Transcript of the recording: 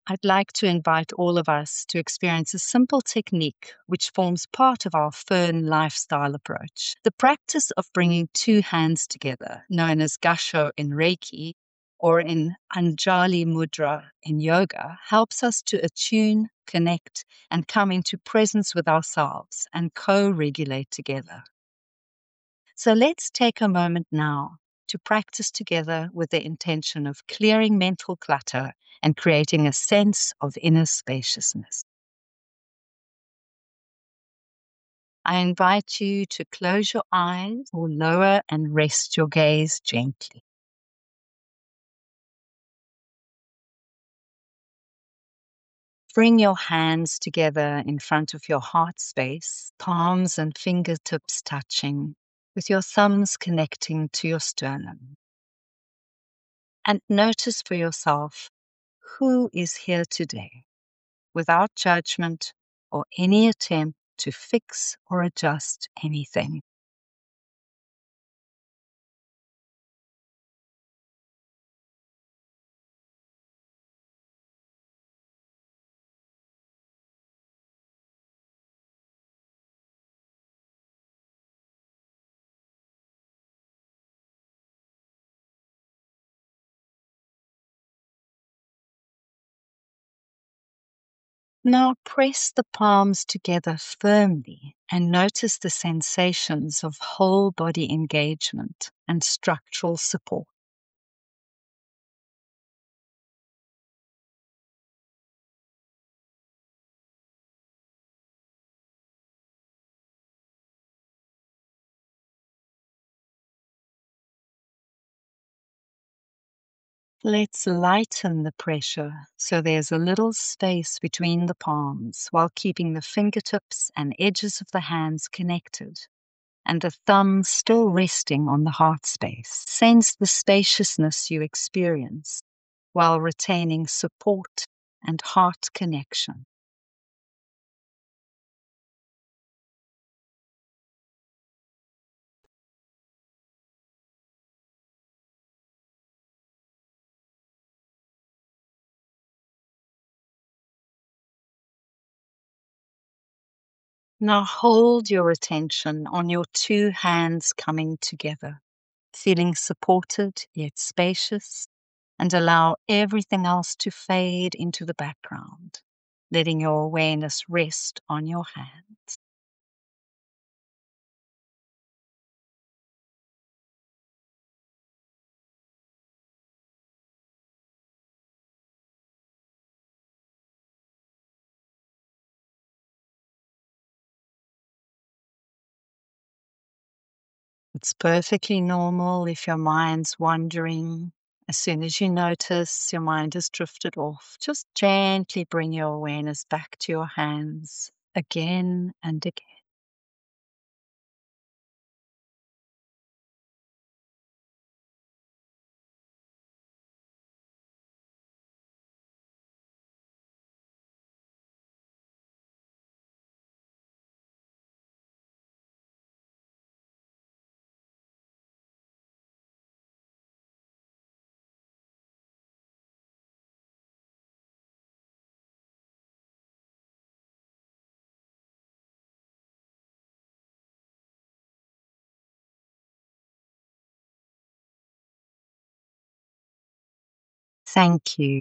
I'd like to invite all of us to experience a simple technique which forms part of our Fern lifestyle approach. The practice of bringing two hands together, known as Gasho in Reiki or in Anjali Mudra in yoga, helps us to attune, connect, and come into presence with ourselves and co-regulate together. So let's take a moment now to practice together with the intention of clearing mental clutter and creating a sense of inner spaciousness. I invite you to close your eyes or lower and rest your gaze gently. Bring your hands together in front of your heart space, palms and fingertips touching, with your thumbs connecting to your sternum. And notice for yourself who is here today, without judgment or any attempt to fix or adjust anything. Now press the palms together firmly and notice the sensations of whole body engagement and structural support. Let's lighten the pressure so there's a little space between the palms while keeping the fingertips and edges of the hands connected and the thumb still resting on the heart space. Sense the spaciousness you experience while retaining support and heart connection. Now hold your attention on your two hands coming together, feeling supported yet spacious, and allow everything else to fade into the background, letting your awareness rest on your hands. It's perfectly normal if your mind's wandering. As soon as you notice your mind has drifted off, just gently bring your awareness back to your hands again and again. Thank you.